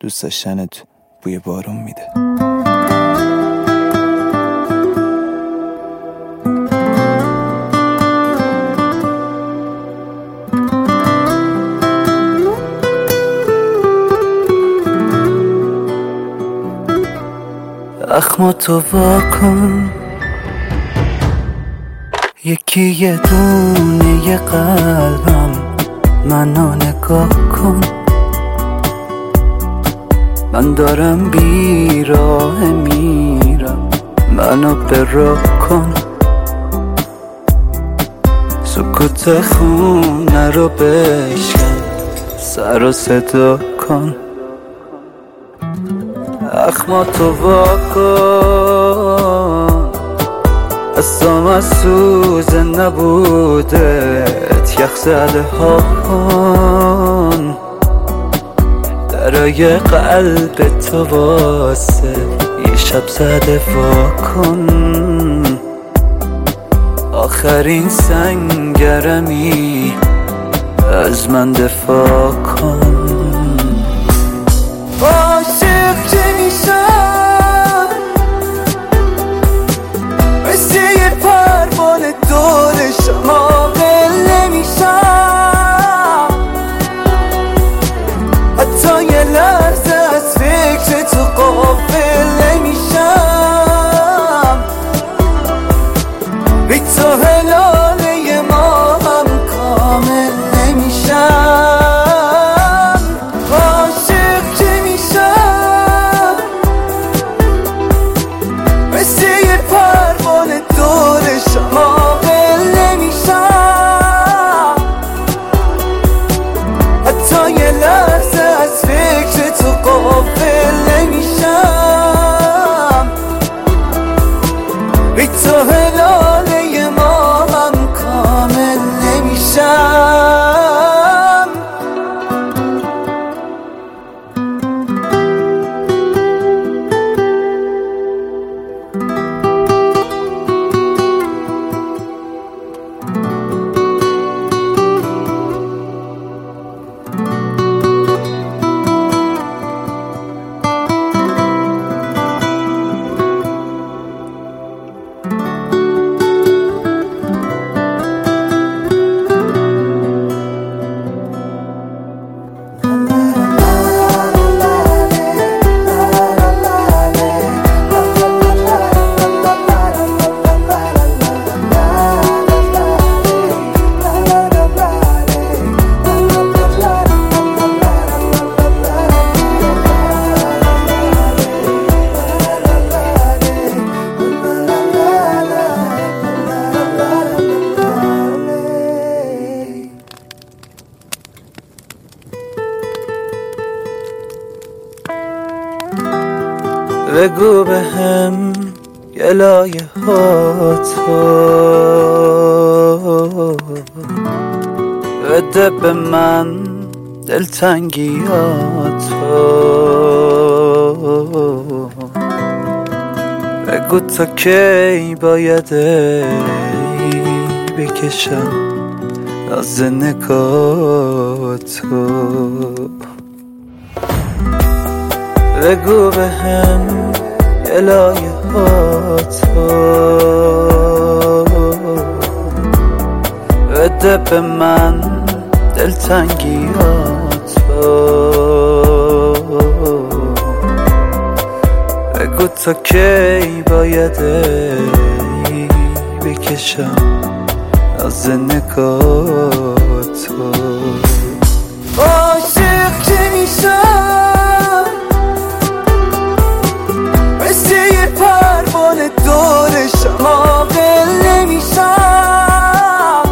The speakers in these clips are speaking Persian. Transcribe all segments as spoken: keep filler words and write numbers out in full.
دوست داشتنت بوی بارون میده. اخماتو واکن، یکی یه دونه یه قلبم منو نگاه کن. من دارم بیراه میرم، منو به راه کن. سکوت خونه رو بشکن، سر و صدا کن. اخماتو واکن، اصلا از سوز نبودت یخ زده ها کن. درای قلب تو واسه یه شب زده وا کن. آخرین سنگرمی از من دفاع کن. عاشق چه میشم مثل یه پروانه دور شما قل نمیشم. حتی یه لحظه از فکر تو غافل نمیشم. بی تو هلاله ما هم کامل نمیشم. عاشق چه میشم مثل یه پروانه دور شما قل نمیشم. حتی یه لحظه از فکر تو غافل نمیشم. بی تو هلاله ما هم کامل نمیشم. بگو به هم یه لایه ها تو، بده به من دلتنگی ها تو. بگو تا کی باید بکشم از نگاه تو. بگو به هم یه لایه ها تو، بده به من دلتنگی ها تو. بگو تا کی باید بکشم از نگاه تو. عاشق چه میشم مثل یه پروانه دور شما قل نمیشم.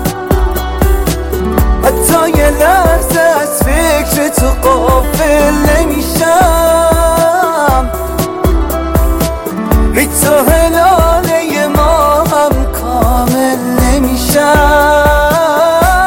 حتی یه لحظه از فکر تو غافل نمیشم. بی تو هلاله ما هم کامل نمیشم.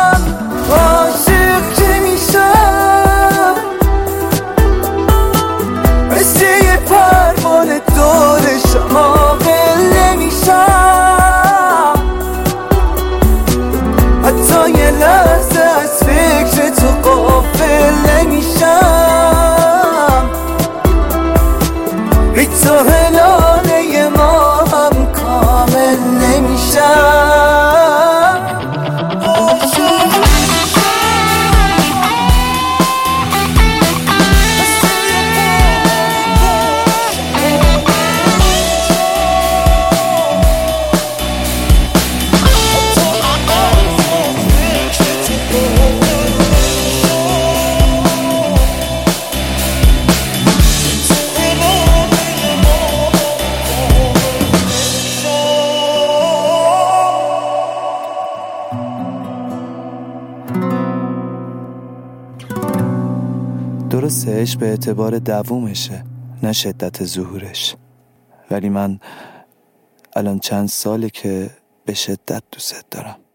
درسته عشق به اعتبار دوومشه نه شدت ظهورش، ولی من الان چند ساله که به شدت دوست دارم.